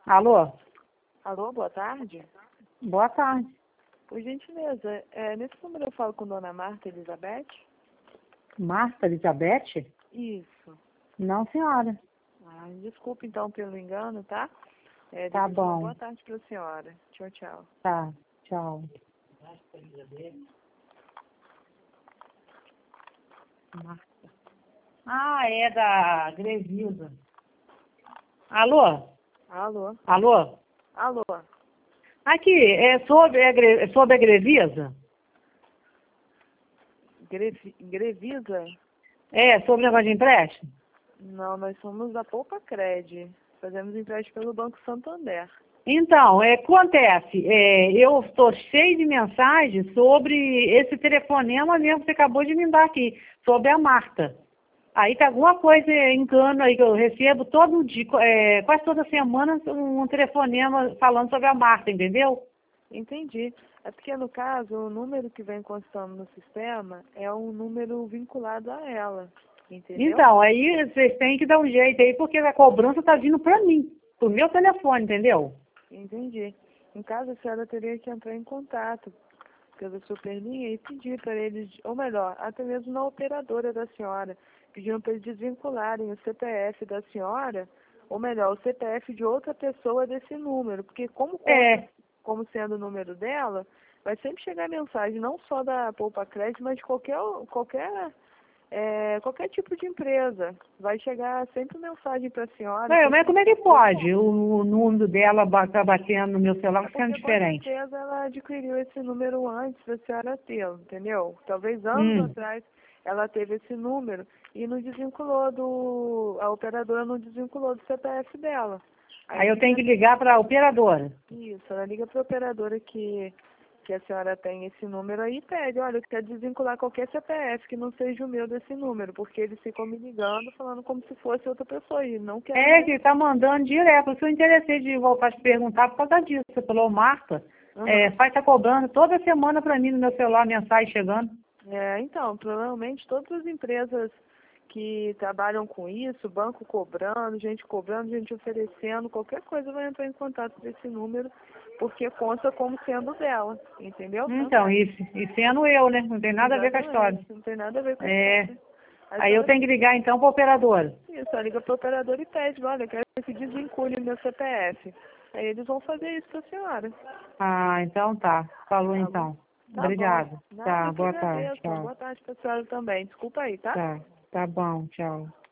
Alô? Alô, boa tarde. Boa tarde. Por gentileza, nesse número eu falo com Dona Marta Elizabeth? Marta Elizabeth? Isso. Não, senhora. Desculpe então pelo engano, tá? Tá Desejo uma bom. boa tarde para a senhora. Tchau, tchau. Tá, tchau. Marta. Ah, é da Grevisa. Alô? Alô? Alô? Alô? Aqui, é sobre a Grevisa? Grevisa? É, sobre o negócio de empréstimo? Não, nós somos da Poupa Cred. Fazemos empréstimo pelo Banco Santander. Então, acontece, eu estou cheio de mensagens sobre esse telefonema mesmo que você acabou de me dar aqui, sobre a Marta. Aí tá alguma coisa engano aí que eu recebo todo dia, quase toda semana, um telefonema falando sobre a Marta, entendeu? Entendi. É porque, no caso, o número que vem constando no sistema é um número vinculado a ela, entendeu? Então, aí vocês têm que dar um jeito aí, porque a cobrança tá vindo para mim, pro meu telefone, entendeu? Entendi. Em caso, a senhora teria que entrar em contato pela Superlinha e pedir para eles, ou melhor, até mesmo na operadora da senhora, pedindo para eles desvincularem o CPF da senhora, ou melhor, o CPF de outra pessoa desse número, porque como conta como sendo o número dela, vai sempre chegar mensagem não só da Poupa Crédito, mas de qualquer tipo de empresa. Vai chegar sempre mensagem para a senhora. Mas como é que pode o número dela tá batendo no meu celular sendo diferente? Com certeza ela adquiriu esse número antes da senhora tê-lo, entendeu? Talvez anos atrás ela teve esse número e não desvinculou a operadora não desvinculou do CPF dela. Aí eu tenho que ligar para a operadora. Isso, ela liga para a operadora que a senhora tem esse número aí e pede, olha, eu quero desvincular qualquer CPF que não seja o meu desse número, porque eles ficam me ligando, falando como se fosse outra pessoa e não quer. Que tá mandando direto. Eu sou interessei de voltar a te perguntar por causa disso. Você falou, Marta, faz tá cobrando toda semana para mim no meu celular, mensagem chegando. Então, provavelmente todas as empresas que trabalham com isso, banco cobrando, gente oferecendo, qualquer coisa vai entrar em contato com esse número, porque conta como sendo dela, entendeu? Então, e sendo eu, né? Não tem nada a ver com a história. Não tem nada a ver com a história. Aí eu tenho que ligar então para a operadora. Isso, ela liga para o operador e pede, olha, eu quero que desvincule o meu CPF. Aí eles vão fazer isso para a senhora. Ah, então tá. Falou então. Obrigada. Bom. Tá, boa tarde. Tchau. Boa tarde para a senhora também. Desculpa aí, tá? Tá bom, tchau.